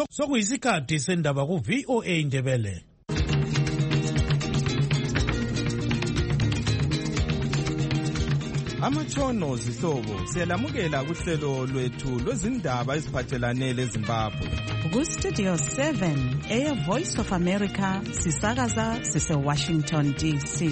sokuyisikhathi sendaba ku VOA Indebele. Amatshono zihlobo siyalamukela kuhlelo lwethu lwezindaba eziphathelane leZimbabwe. Ku Studio 7 Air Voice of America sisakaza sise Washington DC.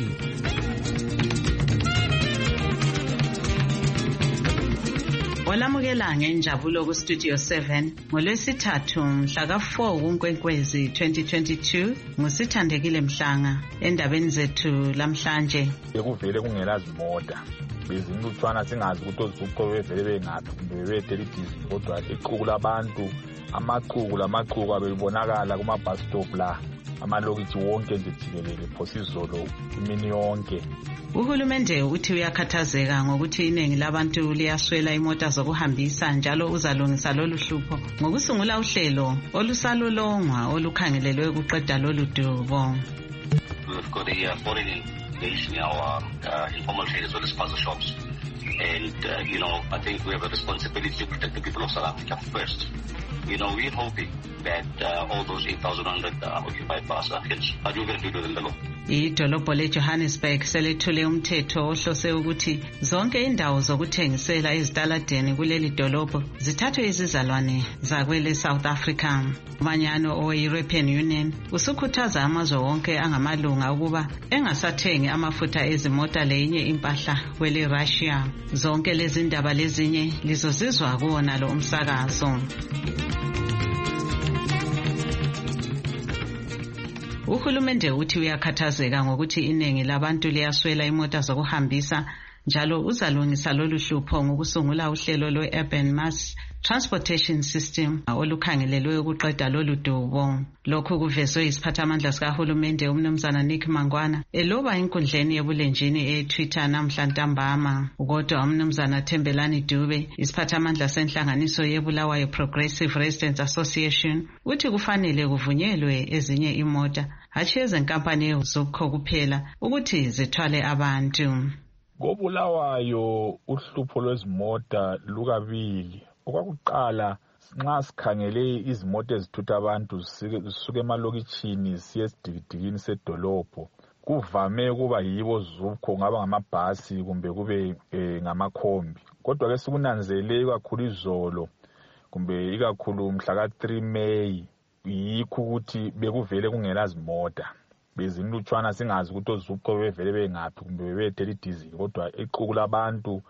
Olamukela ngenjabulo ku Studio 7 ngolwesithathu mhla ka4 kuNkwenkwezi 2022 ngusithandekile Mhlanga endabeni zethu lamhlanje. Bekuvele kungelazimoda bezinlutshwana singazi ukuthi ozupho bevele bengaphi kumbe bebedelidizi kodwa iqhuku labantu amaqhuku abebonakala kuma bus stop la amalokithi wonke nje jikelele phosizolo imini yonke. Uhulumende uthi uyakhathazeka ngokuthi iningi labantu liyaswela imota zokuhambisa njalo uzalungisa lolu hlupho ngokusungula uhlelo olusalolongwa olukhangelelwe ukuqeda lolu dubo. We've got a foreign in our informal trade as well as puzzle shops. And, I think we have a responsibility to protect the people of South Africa first. We're hoping that all those 8,100 are occupied by South Africans. But we're going to do it within the law. Idolobho leJohannesburg selethule umthetho ohlose ukuthi zonke indawo zokuthengisela ezitaladeni kuleli dolobho zithathwe izizalwane zakwele South Africa. Umanyano owe-European Union usukhuthaza amazwe wonke angamalunga ukuba engasathengi amafutha ezimota lenye impahla kwele Russia. Zonke lezi ndaba lezinye lizozizwa kuwona lo umsakazo. Uhulumende uthi uyakhathazeka ngokuthi iningi labantu liyaswela imota zokuhambisa njalo uzalungisa lolu hlupho ngokusungula uhlelo lwe-Urban Mass Transportation System olukhangelelwe ukuqeda lolu dubo. Lokhu kuvezwe isiphathamandla sikahulumende umnumzana Nick Mangwana eloba inkundleni yebulenjini e-Twitter namhla ntambama. Kodwa umnumzana Thembelani Dube isiphathamandla senhlanganiso yeBulawayo Progressive Residents Association uthi kufanele kuvunyelwe ezinye imota hatshi ezenkampani zokho kuphela ukuthi zithwale abantu. Ngobulawayo uhlupho lwezimota lukabili. Okwakuqala nxa sikhangele izimota ezithutha abantu zisuke emalokitshini siye esidikidikini sedolobho kuvame ukuba yibo zupho ngaba ngamabhasi kumbe kube ngamakhombi. Kodwa ke sikunanzelele kakhulu izolo kumbe ikakhulu mhla ka3 May yikho ukuthi bekuvele kungelazimoda. Bezinlutshwana singazi ukuthi ozupho bevele bengaphi kumbe bebedelidizi kodwa iqhuku labantu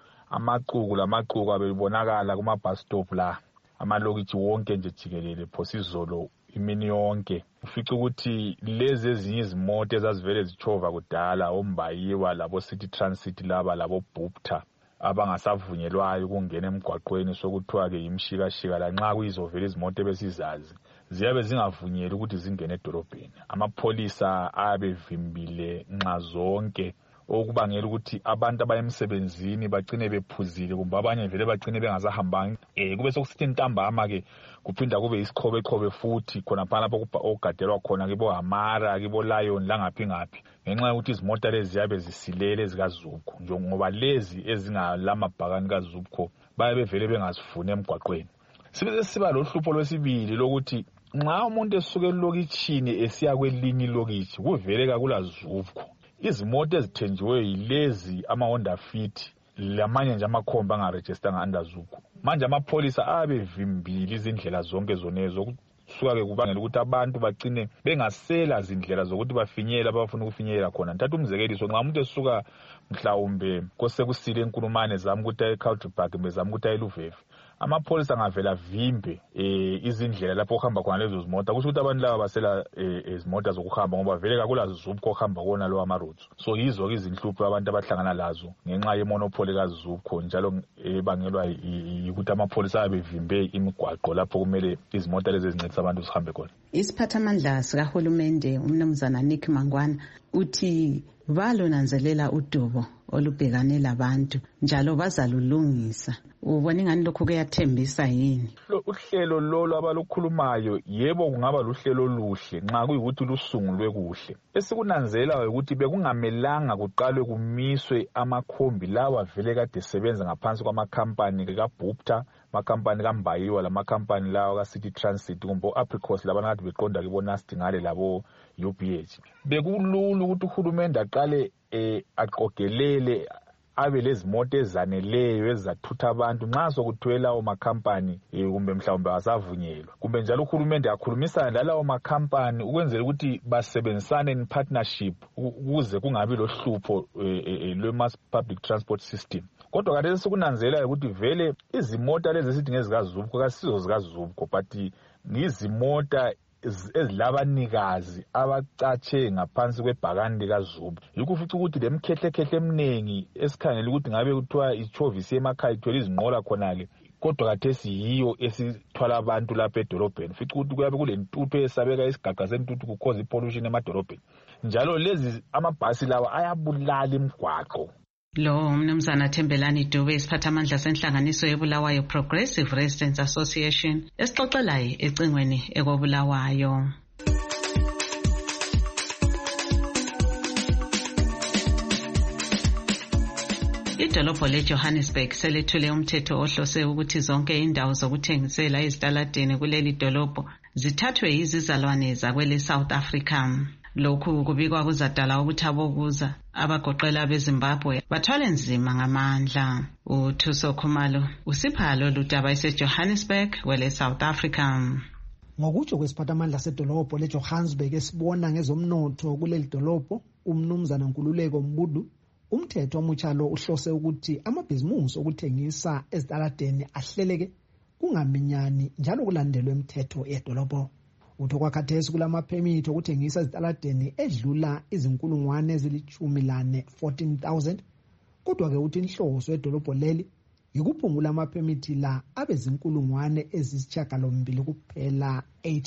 amaqhuku abebonakala kuma bus stop la amalokithi wonke nje jikelele phosizolo imini yonke. Ufica ukuthi lezi ezinye izimoto ezazivele zichova kudala ombayiwa labo City Transit laba labo Bupta abangasavunyelwayo ukungena emgwaqweni sokuthiwa ke imshikashika la nxa kuyizovela izimoto ebesizazi ziyabe zingavunyelwa ukuthi zingene edolobheni. Amapholisa abevimbile nxa zonke okubangela ukuthi abantu abayemsebenzini bagcine bephuzile kumbe abanye vele bagcine bengasahambanga. Kube sokusithi ntambama ke kuphinda kube isiqhobeqhobe futhi khona phana lapho okugadelwa khona kibo Hamara kibo Lion langaphi ngaphi ngenxa yokuthi izimota lezi ziyabe zisilele zikazupho njengoba lezi ezingalamabhakani kazupho bayabe vele bengazifuni emgwaqweni. Siba lohlupho lwesibili lokuthi nxa umuntu esuka elokitshini esiya kwelinye ilokitshi kuvele kakula zupho. Izimoto ezithenjiweyo yilezi ama-Honda Fit lamanye nje amakhomba angarejistanga under Zupho. Manje amapholisa abevimbile izindlela zonke zonezo kusuka ke kubangela ukuthi abantu bagcine bengasela izindlela zokuthi bafinyele abafuna ukufinyelela khona. Ntatha umzekeliso nxa umuntu esuka mhlawumbe kosekusile enkulumane zami ukuthi eCountrypark bezama ukuthi ayeLuvefe amapholisa angavela vimbe izindlela lapho kuhamba khona lezo zimota kusho ukuthi abantu laba basela izimota zokuhamba ngoba vele kakula Zupho okuhamba kona lo amaroads. So yizo ke izinhlupho abantu abahlangana lazo ngenxa yemonopoli kaZupho njalo ebangelwa ukuthi amapholisa abevimbe imigwaqo lapho kumele izimota lezi ezincedisa abantu zihambe khona. Isiphathamandla sikahulumende umnumzana Nick Mangwana uthi balonanzelela udubo olubhekane labantu njalo bazalulungisa. Ubona ingani lokhu kuyathembisa yini? Uhlelo lolo abalukhulumayo yebo kungaba luhlelo oluhle nxa kuyikuthi lusungulwe kuhle. Esikunanzela ukuthi bekungamelanga kuqalwe kumiswe amakhombi lawa vele kade sebenza ngaphansi kwamakhampani kaBupta, amakhampani kaMbayiwa lamakhampani lawa kaCity Transit kumbe oApricos labana kade beqonda kiboNasti ngale labo UBH. Bekulula ukuthi uhulumende aqale aqogelele abe lezimoto ezaneleyo ezathutha abantu nxa sokuthwe lawo makhampani kumbe mhlawumbe asavunyelwa, kumbe njalo uhulumende akhulumisana lalawo makhampani ukwenzela ukuthi basebenzisane in partnership ukuze kungabi lohlupho lwe-mass public transport system. Kodwa khathesi sikunanzela ukuthi vele izimota lezi esithi ngezikazubko kasizo zikazubko but ngizimota ezilabanikazi abacatshe ngaphansi kwebhakani likaZubko. Yikho futhi ukuthi lemkhehlekhehle eminingi esikhangela ukuthi ngabe kuthiwa ichovisi emakhaya ithwele izinqola khonale, kodwa khathesi yiyo esithwala abantu lapha edolobheni. Futhi ukuthi kuyabe kulentuthu esabeka isigaga sentuthu kukhoza ipollution emadolobheni. Njalo lezi amabhasi lawa ayabulala imigwaqo. Lo Mnumzana Thembelani Dube isiphathamandla senhlanganiso yeBulawayo Progressive Residents Association esixoxelayo ecingweni ekobulawayo. Idolobho leJohannesburg selethule umthetho ohlose ukuthi zonke indawo zokuthengisela ezitaladeni kuleli dolobho zithathwe yizizalwane zakwele South Africa. Lokhu kubikwa kuzadala ukuthi abokuza abagoqela beZimbabwe bathwale nzima ngamandla. uThuso Khumalo usipha lolu daba eseJohannesburg wele South Africa. Ngokutsho kwesiphathamandla sedolobho leJohannesburg esibona ngezomnotho kuleli dolobho, uMnumzana Nkululeko Mbudu, umthetho omutsha lo uhlose ukuthi amabhizimusi okuthengisa ezitaladeni ahleleke kungaminyani njalo kulandelwe imithetho yedolobho. Utho kwakhathesi kulamaphemithi okuthengisa ezitaladeni edlula izinkulungwane ezili-14,000, 14,000, kodwa ke uthi inhloso edolobho leli yikuphungula amaphemithi la abezinkulungwane ezisishiyagalombili kuphela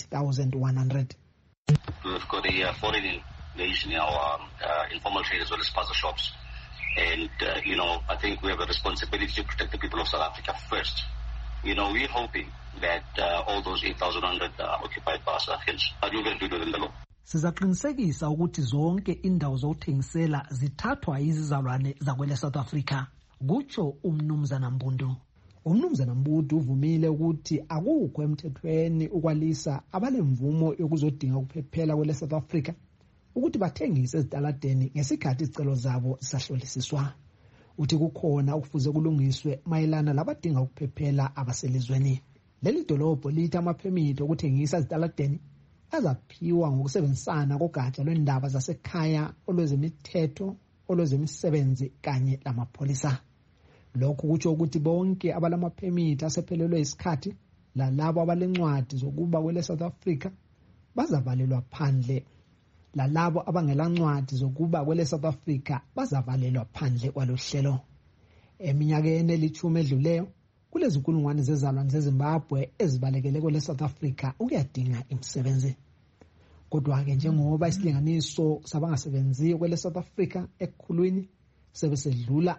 8,100. We've got a foreign invasion in our informal trade as well as spaza shops, and I think we have a responsibility to protect the people of South Africa first. We're hoping that all those 8,100 are occupied by South Africans, but we're going to do it in the law. Sizaqinisekisa ukuthi zonke indawo zokuthengisela zithathwa yizizalwane zakwele South Africa, kutsho uMnumzana Mbudu. uMnumzana Mbudu uvumile ukuthi akukho emthethweni ukwalisa abalemvumo yokuzodinga ukuphephela kwele South Africa ukuthi bathengise ezitaladeni ngesikhathi izicelo zabo zisahlolisiswa. Uthi kukhona ukufuze kulungiswe mayelana labadinga ukuphephela abaselizweni. Leli dolobho lithi amaphemithi okuthengisa ezitaladeni azaphiwa ngokusebenzisana kogatsha lwendaba zasekhaya olwezemithetho, olwezemisebenzi kanye lamapholisa. Lokhu kutsho ukuthi bonke abalamaphemithi asephelelwe isikhathi lalabo abalencwadi zokuba kwele South Africa bazavalelwa phandle, lalabo abangelancwadi zokuba kwele South Africa bazavalelwa phandle kwalohlelo. Eminyakeni elithumi edluleyo kulezinkulungwane zezalwane zeZimbabwe ezibalekele kwele South Africa ukuyadinga imisebenzi. Kodwa ke njengoba isilinganiso sabangasebenzi kwele South Africa ekhulwini sebesedlula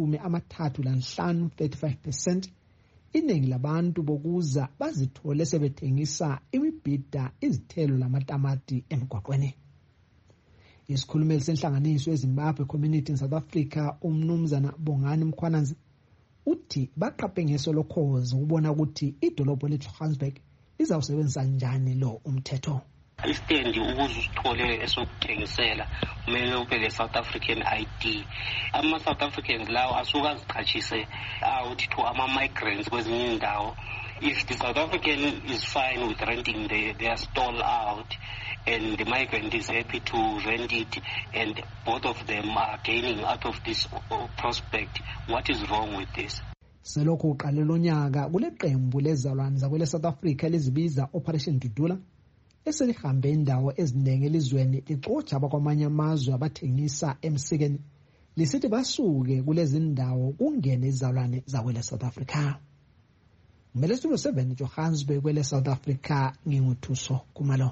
35, 35%, iningi labantu bokuza bazithole sebethengisa imibhida, izithelo lamatamati emgwaqweni. Isikhulumeli senhlanganiso eZimbabwe Community in South Africa, uMnumzana Bongani Mkhwananzi, uthi baqaphe ngeso lokhozi ukubona ukuthi idolobho leJohannesburg lizawusebenzisa njani lo umthetho. Istendi ukuze usithole esokuthengisela kumele ube le South African ID. Ama-South Africans lawo asuka aziqhatshise out to ama-migrants kwezinye indawo. If the South African is fine with renting their stall out and the migrant is happy to rent it and both of them are gaining out of this prospect, what is wrong with this? Selokhu uqale lonyaka kule qembu lezalwane zakwele South Africa elizibiza Operation Dudula eselihambe indawo eziningi elizweni lixotsha abakwamanye amazwe abathengisa emsikeni lisithi basuke kulezi ndawo kungene izalwane zakwele South Africa. Ngimele Studio 7 Johannesburg kwele South Africa, nginguthuso Khumalo.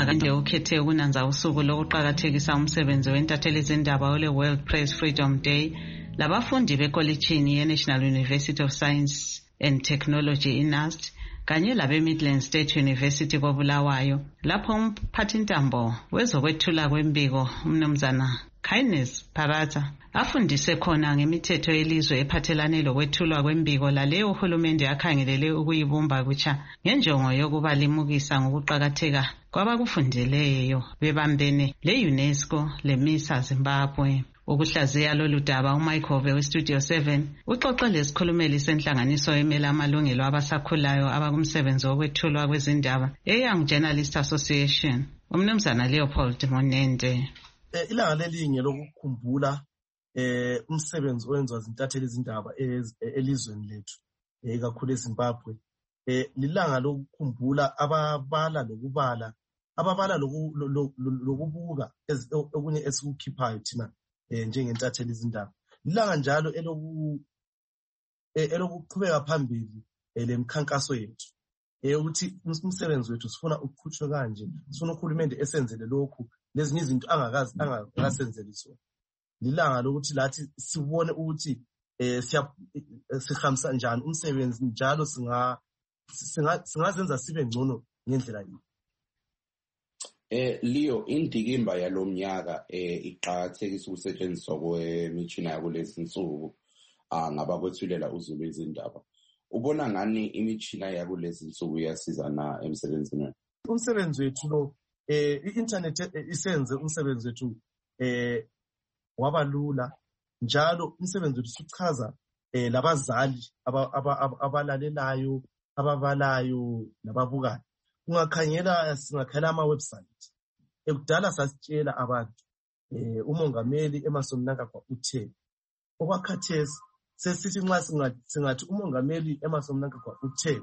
kanje ukhethe ukunanza usuku lokuqakathekisa umsebenzi wentatheli zindaba ole World Press Freedom Day labafundi bekolitshini ye-National University of Science and Technology iNUST kanye labe Midland State University koBulawayo lapho umphathintambo wezokwethula kwembiko umnumzana Kindness Parata afundise khona ngemithetho yelizwe ephathelane lokwethulwa kwembiko laleyo uhulumende akhangelele ukuyibumba kutsha ngenjongo yokuba limukisa ngokuqakatheka kwabakufundeleyo bebambene le-UNESCO leMISA Zimbabwe. Ukuhlaziya lolu daba uMichael weStudio 7 uxoxe lesikhulumeli senhlanganiso emela amalungelo abasakhulayo abakumsebenzi wokwethulwa kwezindaba eYoung Journalists Association umnumzana Leopold Monende. Ilanga lelinye lokukhumbula umsebenzi owenziwa zintatheli izindaba elizweni lethu kakhulu eZimbabwe lilanga lokukhumbula ababala lokubala ababala lokubuka okunye esikukhiphayo thina njengentatheli izindaba lilanga njalo elokuqhubeka phambili lemkhankaso yethu ukuthi umsebenzi wethu sifuna ukuqhutshwe kanje sifuna uhulumende esenzele lokhu lezinye izinto angakasenzeli sona lilanga lokuthi lathi sibone ukuthi sihambisa njani umsebenzi njalo singazenza sibe ngcono ngendlela yini. Leo indikimba yalomnyaka iqhakathekisa ukusetshenziswa kwemitshina yakulezi insuku ngabakwethulela uzulu izindaba. Ubona ngani imitshina yakulezi insuku iyasiza na emsebenzini? Umsebenzi wethu lo i-internet isenze umsebenzi wethu wabalula njalo umsebenzi wethu sichaza labazali abalalelayo ababalayo nababukayo. Singakhangela ama-website ekudala sasitshela abantu umongameli Emmerson Mnangagwa uthe okwakhathesi sesithi nxa singathi umongameli Emmerson Mnangagwa uthe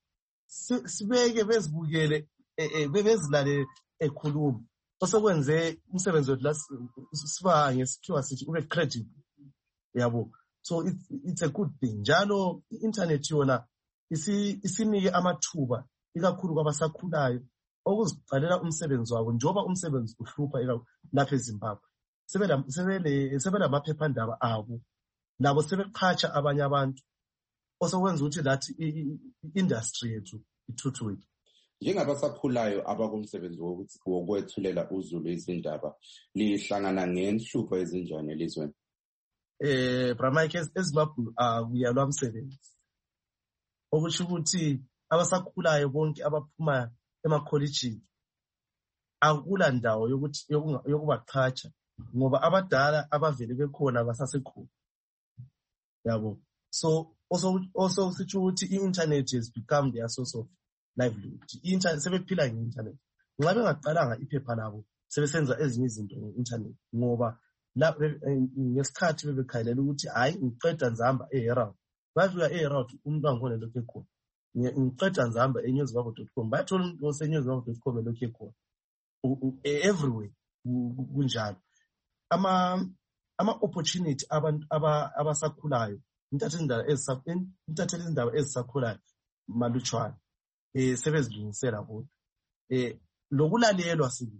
sibeke bezibukele bebezilalele ekhuluma osekwenze umsebenzi wethu la siba ngesikhiwa sithi ube credible yabo. So it's a good thing njalo i-internet yona isinike amathuba ikakhulu kwabasakhulayo okuziqalela umsebenzi wabo njoba umsebenzi uhlupha lapha eZimbabwe sebelamaphephandaba abo nabo sebeqhatsha abanye abantu osekwenza ukuthi lathi i-industry yethu ithuthuke. Njengabasakhulayo abakumsebenzi wokwethulela uzulu izindaba lihlangana ngenhlupho ezinjani elizweni? Bramike eZimbabwe kuyalwa umsebenzi okusho ukuthi abasakhulayo bonke abaphuma emakholejini akula ndawo yokubaqhatsha ngoba abadala abavele bekhona basasekhona yabo. So also sithi ukuthi i-internet has become their source of livelihood. I-internet sebephila nge-internet nxa bengaqalanga iphepha labo sebesenza ezinye izinto nge-internet ngoba ngesikhathi bebekhalela ukuthi hayi ngiqeda nzamba eHerald bafika eHerald umuntu angkhona lokho ekhona ngiqeda nzamba enewsbaba.com bayathola umuntu osenewsbaba.com lokho ekhona everywhere kunjalo. Ama-opportunity abantu abasakhulayo intatheli izindaba ezisakhulayo malutshwana sebezilungisela bona lokulalelwa sibi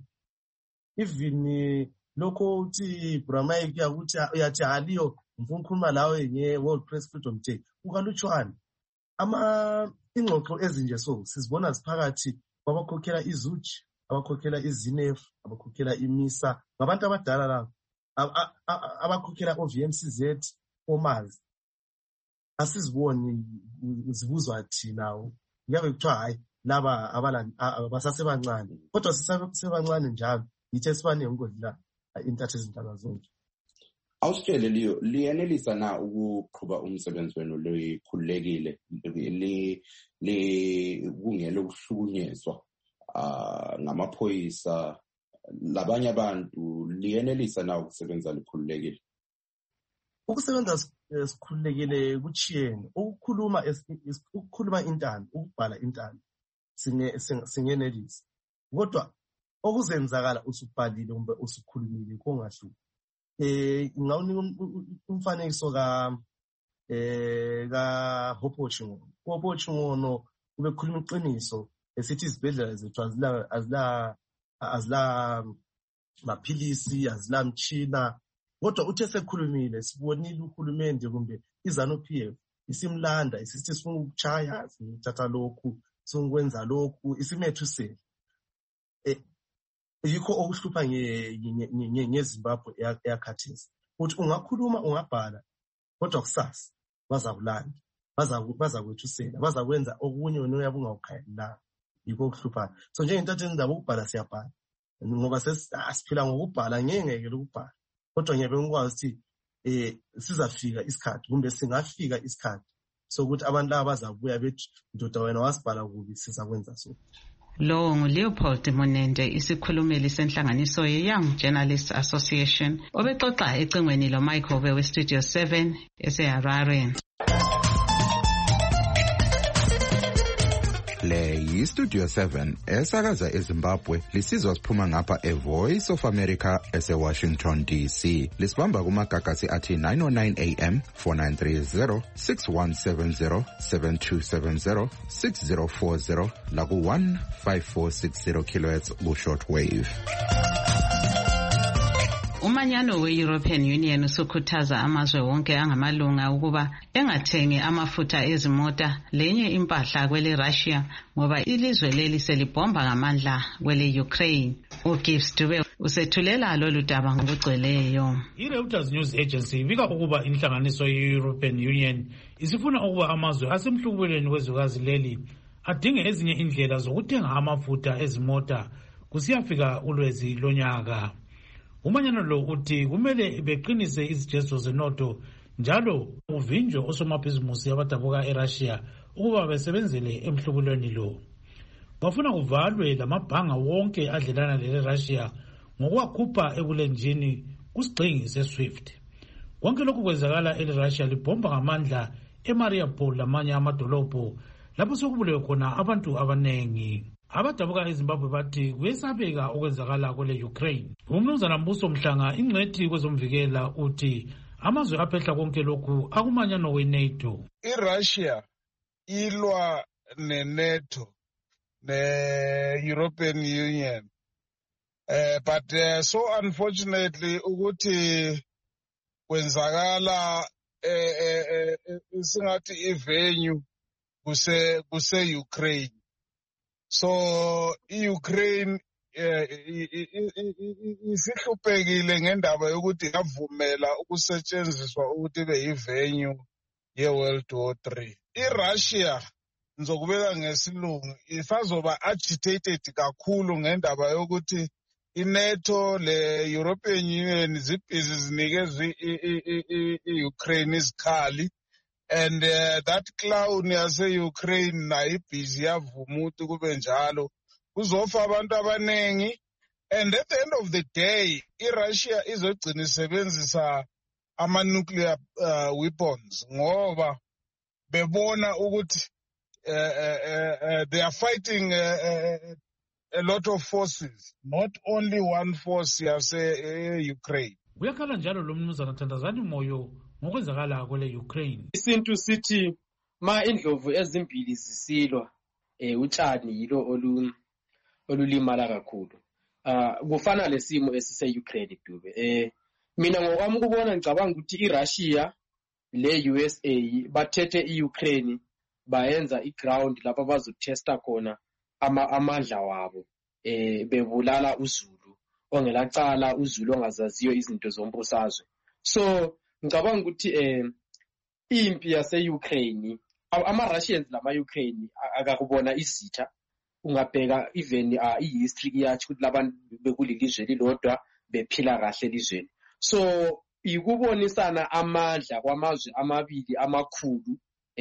even lokho uthi Bramike yakuthi uyathi haliyo ngifuna ukukhuluma lawe nge-World Press Freedom Day ukalutshwana ingxoxo ezinje so sizibona ziphakathi kwabakhokhela iZuchi abakhokhela iZinef abakhokhela iMISA ngabantu abadala labo abakhokhela oVMCZ omazi asiziboni zibuzwa thina ngabe kuthiwa hayi laba abasasebancane kodwa sisebancane njalo yithe sibane ngodla intathe izindaba zonke. Awusitshele Leo liyenelisa na ukuqhuba umsebenzi wenu likhululekile kungela ukuhlukunyezwa ngamaphoyisa labanye abantu liyenelisa na ukusebenza likhululekile? Ukusebenza sikhululekile kuchiyene ukukhuluma intando ukubhala intando singenelisa kodwa okuzenzakala usubhalile kumbe usukhulumile kongahluphi. Ngawunika umfanekiso ka Hoppo Chingono ubekhuluma iqiniso esithi izibhedlela zethu azila maphilisi, azila mtshina. Kodwa uthe sekhulumile, sibonile uhulumende kumbe iZANU-PF isimlanda isithi sifuna ukuchaya, sithatha lokhu, sokwenza lokhu, isimethusela. Yikho okuhlupha ngeZimbabwe yakhathesi. Uthi ungakhuluma ungabhala, kodwa kusasa bazakulanda, bazakwethusela, bazakwenza okunye wena uyabe ungawukhayelanga. Yikho okuhluphayo. So njengentatheli indaba ukubhala siyabhala, ngoba siphila ngokubhala, ngeke ukubhala. Kodwa ngiyabe ngikwazi ukuthi sizafika isikhathi kumbe singafika isikhathi sokuthi abantu laba bazabuya bethi ndoda wena wasibhala kubi, sizakwenza so. Lo nguLeopold Monende, isikhulumeli senhlanganiso ye-Young Journalists Association, obexoxa ecingweni loMichael we-Studio 7 eseHarare. Le yi-Studio 7 esakaza eZimbabwe, lisizwa siphuma ngapha eVoice of America ese-Washington DC. Lisibamba kumagagasi athi 909 AM, 4930, 6170, 7270, 6040, laku 15460 kHz ku-shortwave. Umanyano we-European Union usukhuthaza amazwe wonke angamalunga ukuba engathengi amafutha ezimota lenye impahla kwele Russia ngoba ilizwe leli selibhomba ngamandla kwele Ukraine. uGibbs Dube usethulela lolu daba ngokugcweleyo. I-Reuters News Agency ibika ukuba inhlanganiso ye-European Union isifuna ukuba amazwe asemhlubulweni wezwekazi leli adinge ezinye indlela zokuthenga amafutha ezimota kusiyafika ulwezi lonyaka. Umanyano lo uthi kumele beqinise izijezo zenotho njalo uvinjwe osomabhizimusi abadabuka eRussia ukuba besebenzele emhlubulweni lo. Bafuna kuvalwe lamabhanga wonke adlelana leRussia ngokwakhupha ebulenjini kusigxingi seSwift. Konke lokhu kwenzakala eRussia libhomba ngamandla eMariupol lamanye amadolobho lapho sokubulewe khona abantu abanengi. Abadabuka eZimbabwe bathi kuyesabeka okwenzakala kwele Ukraine. Umnumzana Mbuso Mhlanga, ingcwethi kwezomvikela, uthi amazwe aphehla konke lokhu akumanyano we-NATO. iRussia ilwa ne-NATO ne-European Union. But so unfortunately ukuthi kwenzakala singathi ivenue kuse Ukraine. So iUkraine isihluphekile ngendaba yokuthi yavumela ukusetshenziswa ukuthi ibe yivenue ye-World War III. iRussia ngizokubeka ngesilungu ifazoba agitated kakhulu ngendaba yokuthi iNATO le-European Union zibhizi zinikeze i-Ukraine izikhali. And that clown yase-Ukraine nayo ibhizi yavuma ukuthi kube njalo kuzofa abantu abanengi. And at the end of the day, iRussia izogcina isebenzisa ama-nuclear weapons ngoba bebona ukuthi they are fighting a lot of forces, not only one force yase-Ukraine. Uyakhala njalo lo mnumzana Thandazani Moyo ngokwenzakala kwele Ukraine. Isintu sithi ma indlovu ezimbili zisilwa utshani yilo olulimala kakhulu. Kufana lesimo esise-Ukraine Dube. Mina ngokwami ukubona ngicabanga ukuthi iRussia le-USA bathethe i-Ukraine bayenza iground lapho bazotesta khona amandla wabo bebulala uZulu ongelacala, uZulu ongazaziyo izinto zombusazwe. So ngicabanga ukuthi impi yase-Ukraine ama-Russians lama-Ukraine akakubona izitha. Ungabheka even i-history iyathi ukuthi labantu bekulilizwe lilodwa bephila kahle elizweni. So ikubonisana amandla kwamazwe amabili amakhulu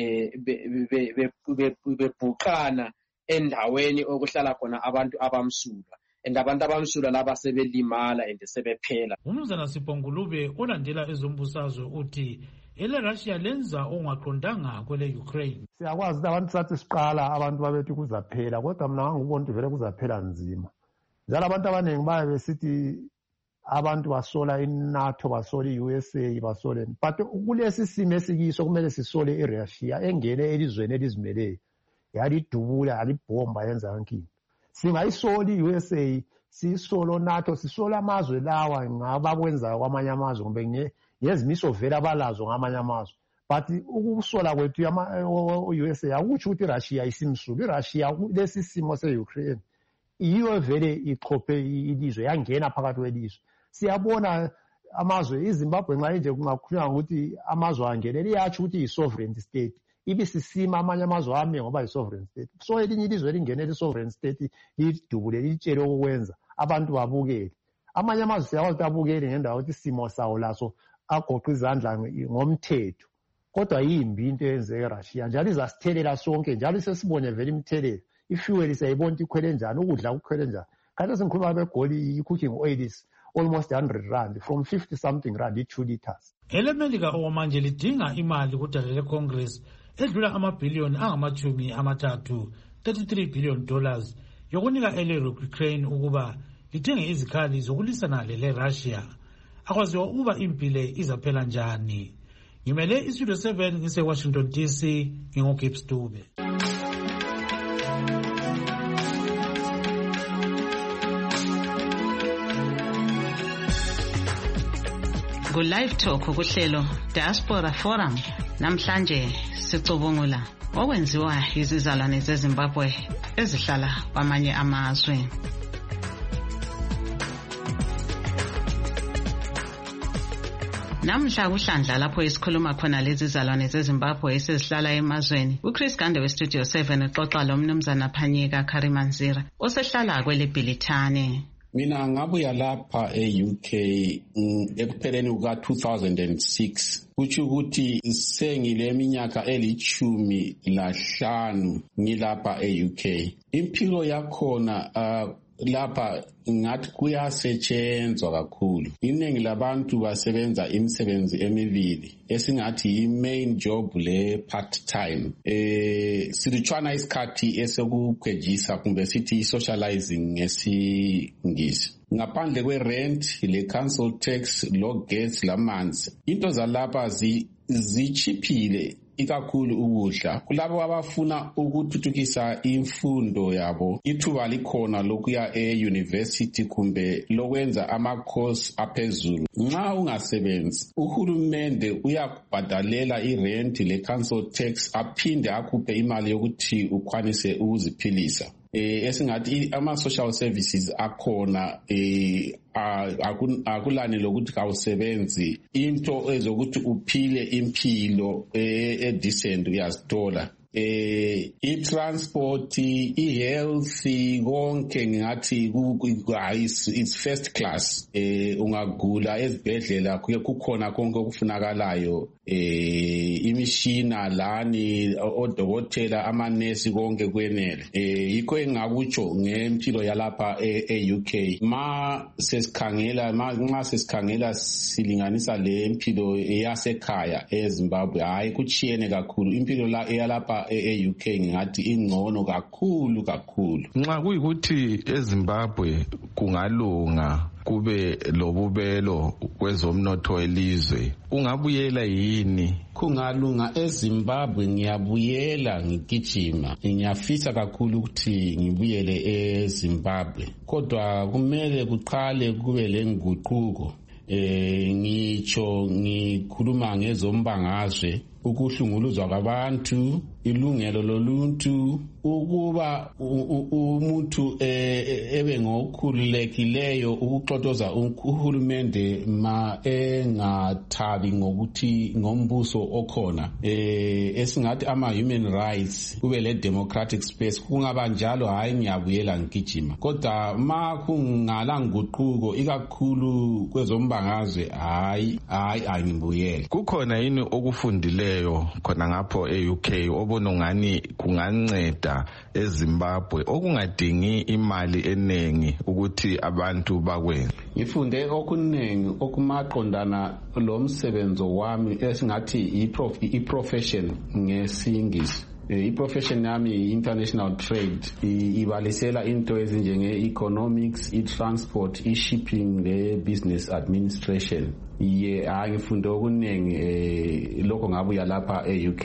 bebhuqana endaweni okuhlala khona abantu abamsulwa. And abantu abamsulwa laba sebelimala and sebephela. Umnumzana Sipho Ngulube olandela ezombusazwe uthi ele-Russia lenza ongaqondanga kwele Ukraine. Siyakwazi ukuthi abantu sathi siqala abantu babethi kuzaphela, kodwa mina ngangubona ukuthi vele kuzaphela nzima. Njalo abantu abaningi baye besithi abantu basola iNATO, basola i-USA, basola. But kulesi simo esikiso kumele sisole iRussia engene elizweni elizimeleyo. Yalidubula, yalibhomba, yenza yonke into. Singayisola i-USA, sisolo NATO, sisola amazwe lawa ngabakwenzayo kwamanye amazwe ngoba ngezimiso vele abalazo ngamanye amazwe. But ukusola kwethu USA akutsho ukuthi iRussia isimsulwa. iRussia lesi simo se-Ukraine iyo vele ichophe ilizwe yangena phakathi kwelizwe. Siyabona amazwe iZimbabwe nxa nje kungakhulunywa ukuthi amazwe angenele iyatsho ukuthi yi-sovereign state. Ibisisima amanye amazwe ame ngoba yi-sovereign state. So elinye ilizwe elingenele i-sovereign state lidubule litshele okwenza abantu babukele. Amanye amazwe siyakwazi ukuthi abukele ngendawo ukuthi isimo sawo laso agoqa izandla ngomthetho. Kodwa yimbi into eyenzeke eRussia njalo izasithelela sonke njalo sesibone vele imthelela. Ifuel siyayibona ikhwele njani, ukudla kukhwele njani. Kanti singikhuluma begoli i-cooking oil is almost 100 rand from 50 something rand i2 liters. EleMelika okwamanje lidinga imali kudala leCongress edlula amabhiliyoni angama-30 $33 billion yokunika ele-Ukraine ukuba lithenge izikhali zokulisana le-Russia. Akwaziwa ukuba impile izaphela njani. Ngimele iStudio 7 ngise-Washington DC, nginguGibbs Dube. Ku-Live Talk kuhlelo Diaspora Forum namhlanje sicubungula okwenziwa izizalwane zeZimbabwe ezihlala kwamanye amazwe. Namhla kuhlandla lapho isikhuluma khona lezi zizalwane zeZimbabwe esezihlala emazweni. uChris Gande weStudio 7 uxoxa lo mnumzana Phanyeka Karimanzira osehlala kweleBhilithane. Mina ngabuya lapha e-UK ekupheleni kuka-2006. Kutsho ukuthi sengile minyaka eli15 ngilapha e-UK. Impilo yakhona lapha ngathi kuyasetshenzwa kakhulu. Iningi labantu basebenza imisebenzi emibili esingathi i-main job le part time. Silutshwana isikhathi esokukhwejisa kumbe sithi i-socializing ngesingisi. Ngaphandle kwe-rent, le-council tax, lo-gas, lamanzi. Into zalapha zichiphile ikakhulu ukudla. Kulabo abafuna ukuthuthukisa imfundo yabo, ithuba likhona lokuya e-university kumbe lokwenza ama-course aphezulu. Nxa ungasebenzi, uhulumende uyakubhadalela i-rent, le-council tax, aphinde akuphe imali yokuthi ukwanise ukuziphilisa. Esingathi ama-social services akhona akulani lokuthi kawusebenzi into ezokuthi uphile impilo decent uyazithola. I-transport, i-health, konke ngingathi it's first class. Ungagula ezibhedlela kukhona konke okufunakalayo. Imishina lani, odokotela, amanesi konke kwenele. Yikho engakutsho ngempilo yalapha e-UK. Nxa sesikhangela silinganisa le mpilo yasekhaya eZimbabwe, hayi kuchiyene kakhulu. Impilo la eyalapha e-UK ngathi ingcono kakhulu. Nxa kuyikuthi eZimbabwe kungalunga kube lobubelo kwezomnotho elizwe, ungabuyela yini? Kungalunga eZimbabwe ngiyabuyela ngigijima. Ngiyafisa kakhulu ukuthi ngibuyele eZimbabwe. Kodwa kumele kuqale kube lenguquko. Ngitsho ngikhuluma ngezombangazwe, ukuhlunguluzwa kwabantu, ilungelo loluntu, ukuba umuntu ebe ngokhululekileyo ukuxoxoza uhulumende ma engathabi ngokuthi ngombuso okhona, esingathi ama-human rights, kube le democratic space. Kungaba njalo, hayi ngiyabuyela ngigijima. Kodwa ma kungala nguquko ikakhulu kwezombangazwe, hayi angibuyele. Kukhona yini okufundileyo khona ngapho e-UK obona ngani kunganceda eZimbabwe okungadingi imali enengi ukuthi abantu bakwenze? Ngifunde okunengi okumaqondana lo msebenzo wami esingathi i-profession ngesingisi. I-profession yami international trade ibalisela into ezinjenge-economics, i-transport, i-shipping, le-business administration. Ngifunde okunengi lokho ngabuya lapha e-UK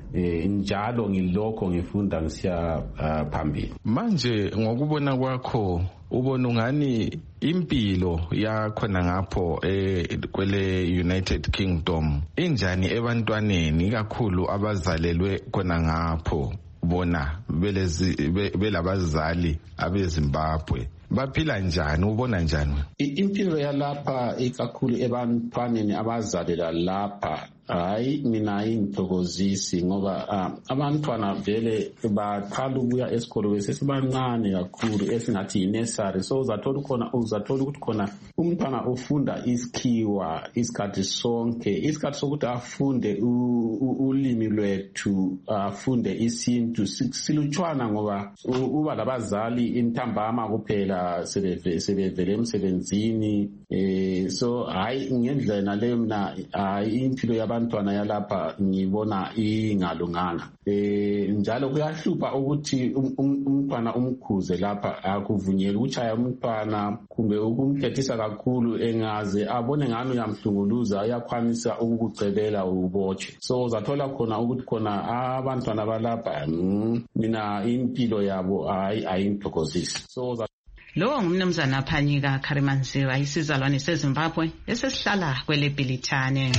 njalo ngilokho ngifunda ngisiya phambili. Manje ngokubona kwakho ubona ungani impilo yakhona ngapho kwele United Kingdom injani ebantwaneni kakhulu abazalelwe khona ngapho bona belabazali abeZimbabwe baphila njani ubona njani? Impilo yalapha ikakhulu ebantwaneni abazalela lapha hayi mina ayingithokozisi ngoba abantwana vele baqala ukuya esikolo besesebancane kakhulu esingathi yi-nursery, so uzathola ukuthi khona umntwana ufunda isikhiwa isikhathi sonke, isikhathi sokuthi afunde ulimi lwethu afunde isintu silutshwana ngoba uba labazali intambama kuphela sebevele emsebenzini. So hayi ngendlela leyo mina impilo yabantwana yalapha ngibona ingalunganga. Njalo kuyahlupha ukuthi umntwana umkhuze lapha akuvunyeli ukuchaya umntwana kumbe ukumkhethisa kakhulu engaze abone ngani uyamhlunguluza uyakwanisa ukukucebela ubotshwe. So uzathola khona ukuthi khona abantwana balapha mina impilo yabo ayingithokozisi. So Lo ngumnumzana Phanyika Kharimanziwa isizalwane seZimbabwe esesihlala kwele Bhilithane.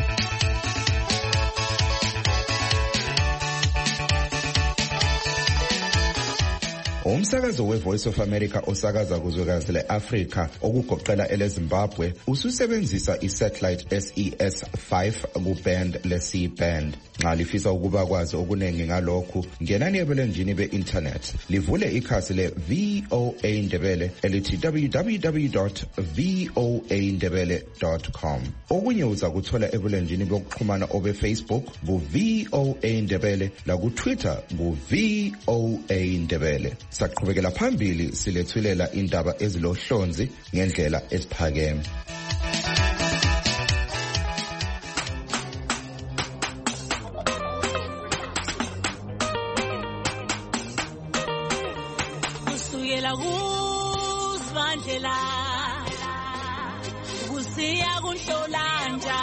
Umsakazo weVoice of America osakaza kuzwekazi leAfrika okugoqela eleZimbabwe ususebenzisa isatellite SES5 kuband le-C-band. Nxa lifisa ukuba kwazi okunengi ngalokhu, ngenani ebulenjini be-internet livule ikhasi le-VOA Ndebele elithi www.voandebele.com. Okunye uza kuthola ebulenjini bokuxhumana obe-Facebook ku-VOA Ndebele laku-Twitter ku-VOA Ndebele. Saqhubekela phambili silethulela indaba ezilohlonzi ngendlela eziphakeme. Kusukela kuSibandlela kusiya kuNhlolanja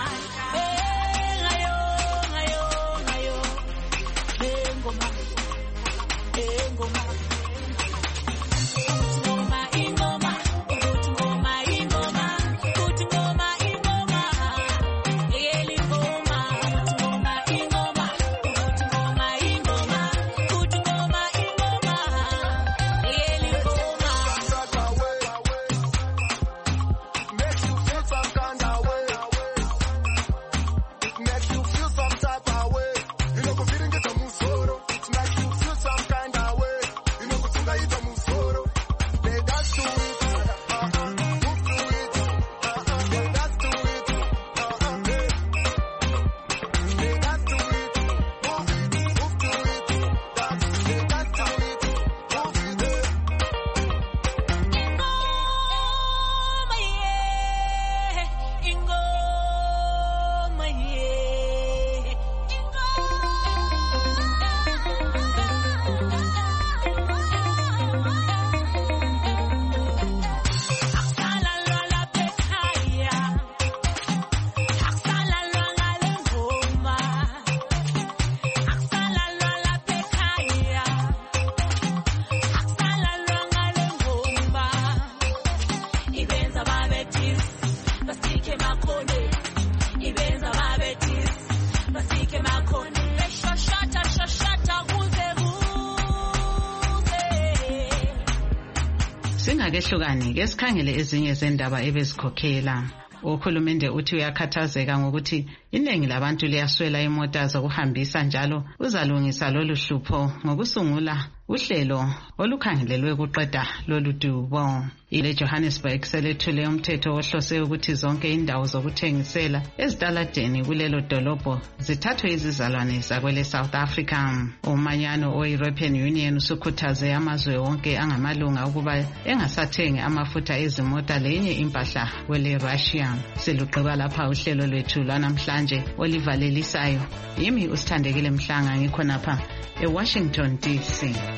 Singakehlukani ke sikhangele ezinye zendaba ebezikhokhela. Uhulumende uthi uyakhathazeka ngokuthi iningi labantu liyaswela imota zokuhambisa njalo uzalungisa lolu hlupho ngokusungula uhlelo olukhangelelwe ukuqeda lolu dubo. Ile Johannesburg selethule umthetho ohlose ukuthi zonke indawo zokuthengisela ezitaladeni kulelo dolobho zithathwe izizalwane zakwele South Africa. Umanyano o-European Union usukhuthaze amazwe wonke angamalunga ukuba engasathengi amafutha ezimota lenye impahla kwele Russia. Siluqhiba lapha uhlelo lwethu lwanamhlanje olivalelisayo. Yimi uSithandekile Mhlanga ngikhonapha eWashington DC.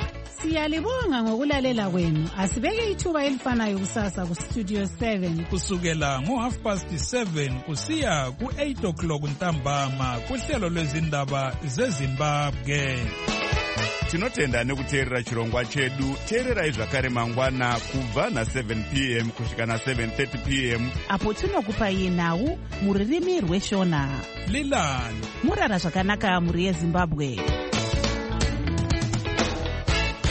Siyalibonga ngokulalela kwenu. Asibeke ithuba elifanayo kusasa ku Studio 7 kusukela ngo7:30 kusiya ku8 o'clock ntambama kuhlelo lwezindaba zeZimbabwe. Tinotenda nekuteerera chirongwa chedu. Teererai zvakare mangwana kubva na7 p.m. kusvika na7:30 p.m. apo tinokupai nhau muririmi rweshona. Lilani murara zvakanaka muri yeZimbabwe.